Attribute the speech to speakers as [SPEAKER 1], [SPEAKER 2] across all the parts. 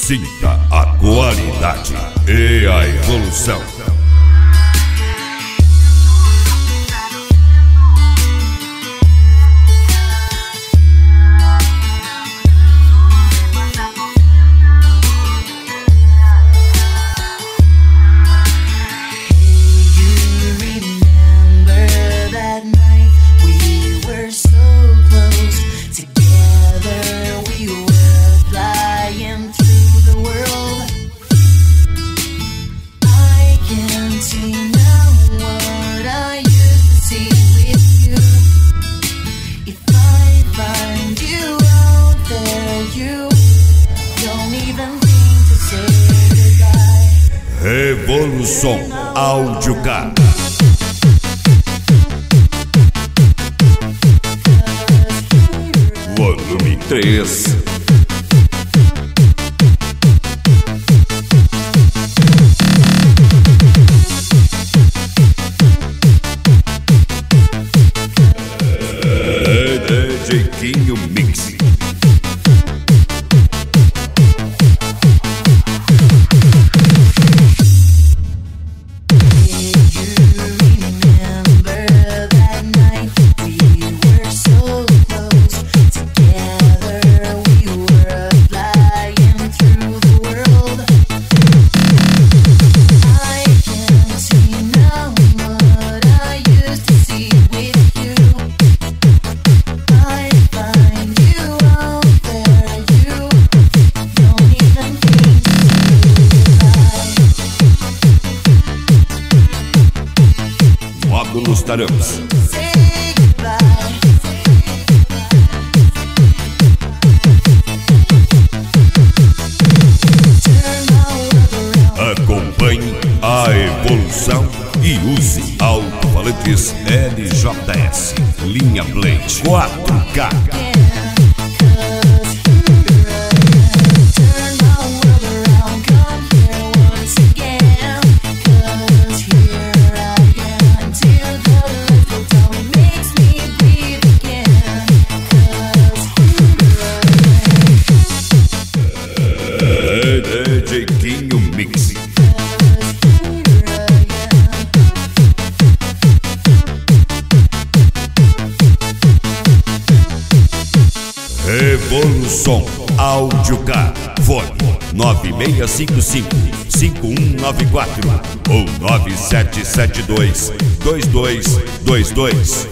[SPEAKER 1] Sinta a qualidade e a evolução. Revolução Áudio Car. Volume 3. DJ Quinho Mix. Módulos Tarampes. Acompanhe a evolução e use alto-falantes LJS, linha Blade 4K. DJ Quinho Mix. Revolução Áudio Car. Fone 9655-5194 ou 9772-2222.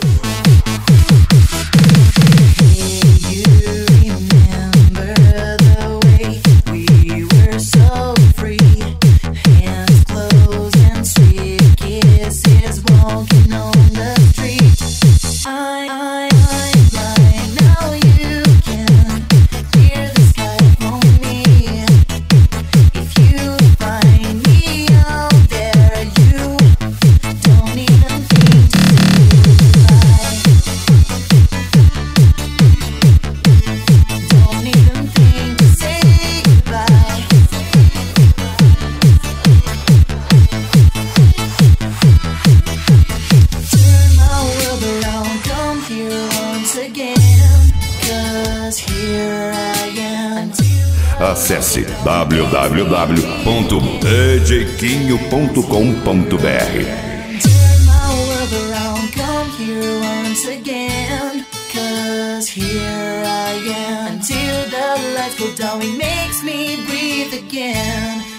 [SPEAKER 1] Acesse www.djquinho.com.br.
[SPEAKER 2] Here I am until the lights go down, it makes me breathe again.